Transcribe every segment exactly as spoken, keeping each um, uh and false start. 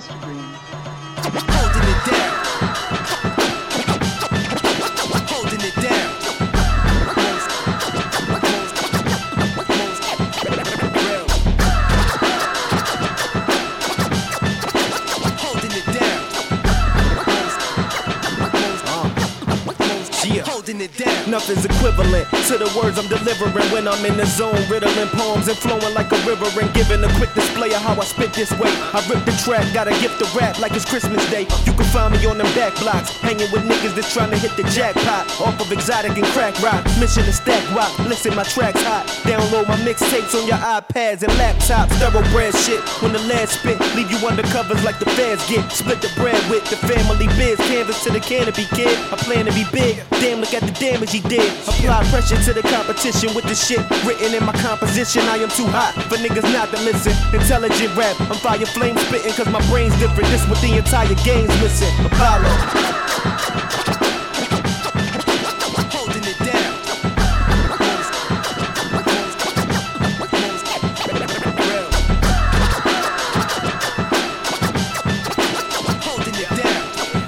Instagram. Holding it down. Holding it down. Holding it down. Yeah. Holding it down. Nothing's equivalent to the words I'm delivering when I'm in the zone, riddling poems and flowing like a river and giving a quick display of how I spit this way. I rip the track, got a gift of rap like it's Christmas Day. You can find me on them back blocks, hanging with niggas that's trying to hit the jackpot off of exotic and crack rock. Mission to stack rock, listen my tracks hot. Download my mixtapes on your iPads and laptops. Thoroughbred shit when the lead spit, leave you undercovers like the feds get. Split the bread with the family biz, canvas to the canopy kid. I plan to be big, damn look at the damage he did. Apply pressure to the competition with the shit written in my composition. I am too hot for niggas not to listen. Intelligent rap, I'm fire flame spitting cause my brain's different. This what the entire game's missing. Apollo. Holding it down. Holding it down.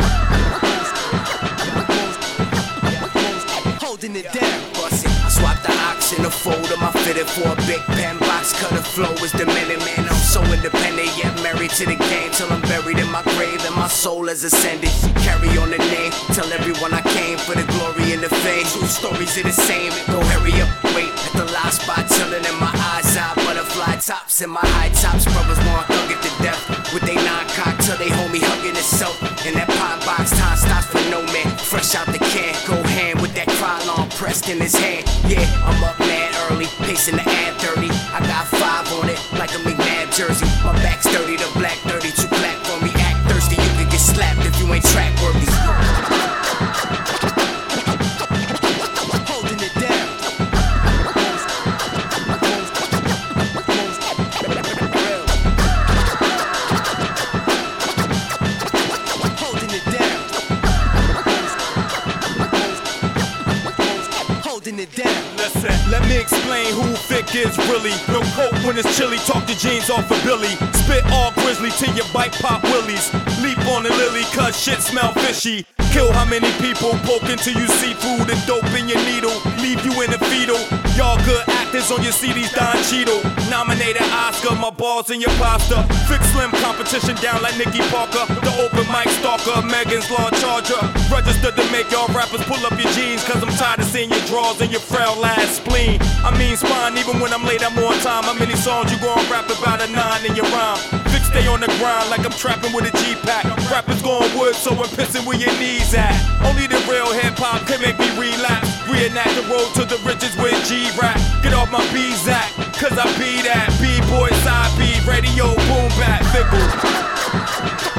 Holding it down. I swap the ox in the folder, my fitted for a big pen box. Cutter flow is the minute, man. I'm so independent, yet married to the game till I'm buried in my grave and my soul has ascended. Carry on the name, tell everyone I came for the glory and the fame. True stories are the same. Go hurry up, wait at the last spot, chilling in my eyes out. Butterfly tops in my high tops. Brothers want thug it to death with they non-cock till they homie hugging itself. In that pine box, time stops for no man. Fresh out the can, go hand with that Krylon pressed in his hand. Yeah, I'm up mad early, pacing the ad thirty. I got five on it, like a McNabb jersey. My back's dirty, the black dirty, too black for me. Act thirsty, you could get slapped if you ain't track worthy. Holding it down. Holding it down. Holding it down. Listen, let me explain who Vic is really. No coat when it's chilly, talk the jeans off of Billy. Spit all grizzly till your bike pop willies. Leap on the lily cause shit smell fishy. Kill how many people, poke until you see food and dope in your needle. Leave you in a fetal. Y'all good actors on your C Ds, Don Cheadle. Nominated Oscar, my balls in your pasta. Vic Slim competition down like Nicky Parker. The open mic stalker, Megan's Law Charger. Registered to make y'all rappers pull up your jeans cause I'm tired of seeing your drawers and your frail ass spleen. I mean spine, even when I'm late I'm on time. How many songs you gon' rap about a nine in your rhyme? Vic stay on the grind like I'm trapping with a G-Pack. Rappers going wood so I'm pissing where your knees at. Only the real hip-hop can make me relapse. Reenact the road to the riches with G-Rap. Get off my B-Zack, cause I be that B-boy side B, radio boom back, fickle.